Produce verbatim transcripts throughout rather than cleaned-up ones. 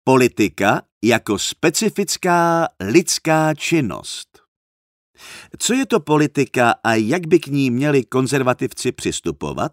Politika jako specifická lidská činnost. Co je to politika a jak by k ní měli konzervativci přistupovat?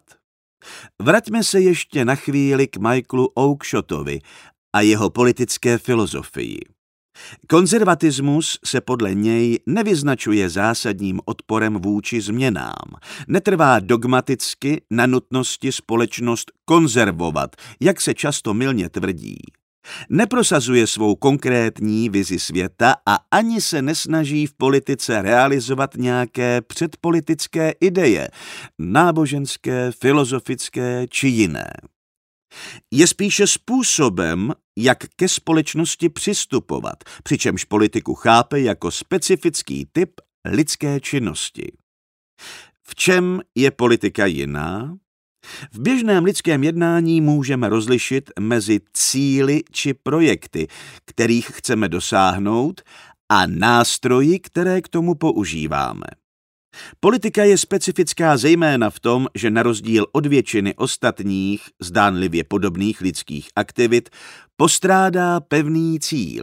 Vraťme se ještě na chvíli k Michaelu Oakeshottovi a jeho politické filozofii. Konzervatismus se podle něj nevyznačuje zásadním odporem vůči změnám, netrvá dogmaticky na nutnosti společnost konzervovat, jak se často mylně tvrdí. Neprosazuje svou konkrétní vizi světa a ani se nesnaží v politice realizovat nějaké předpolitické ideje, náboženské, filozofické či jiné. Je spíše způsobem, jak ke společnosti přistupovat, přičemž politiku chápe jako specifický typ lidské činnosti. V čem je politika jiná? V běžném lidském jednání můžeme rozlišit mezi cíli či projekty, kterých chceme dosáhnout, a nástroji, které k tomu používáme. Politika je specifická zejména v tom, že na rozdíl od většiny ostatních, zdánlivě podobných lidských aktivit, postrádá pevný cíl.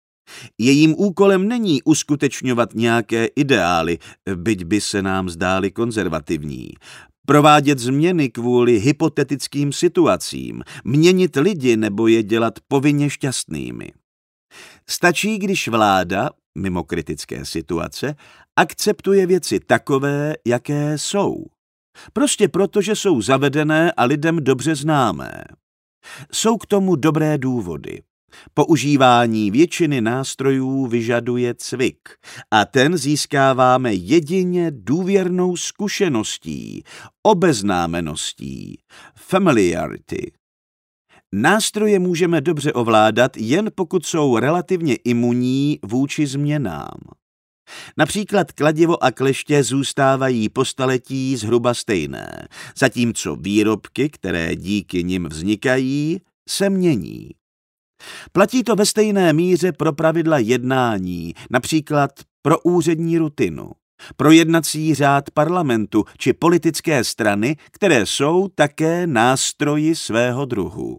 Jejím úkolem není uskutečňovat nějaké ideály, byť by se nám zdály konzervativní, provádět změny kvůli hypotetickým situacím, měnit lidi nebo je dělat povinně šťastnými. Stačí, když vláda, mimo kritické situace, akceptuje věci takové, jaké jsou. Prostě proto, že jsou zavedené a lidem dobře známé. Jsou k tomu dobré důvody. Používání většiny nástrojů vyžaduje cvik a ten získáváme jedině důvěrnou zkušeností, obeznámeností, familiarity. Nástroje můžeme dobře ovládat, jen pokud jsou relativně imunní vůči změnám. Například kladivo a kleště zůstávají po staletí zhruba stejné, zatímco výrobky, které díky nim vznikají, se mění. Platí to ve stejné míře pro pravidla jednání, například pro úřední rutinu, pro jednací řád parlamentu či politické strany, které jsou také nástroji svého druhu.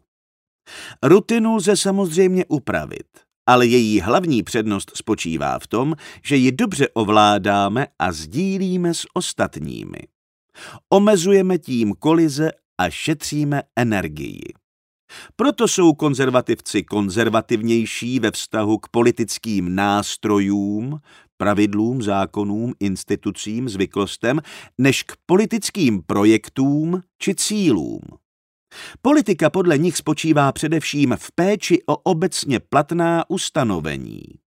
Rutinu lze samozřejmě upravit, ale její hlavní přednost spočívá v tom, že ji dobře ovládáme a sdílíme s ostatními. Omezujeme tím kolize a šetříme energii. Proto jsou konzervativci konzervativnější ve vztahu k politickým nástrojům, pravidlům, zákonům, institucím, zvyklostem, než k politickým projektům či cílům. Politika podle nich spočívá především v péči o obecně platná ustanovení.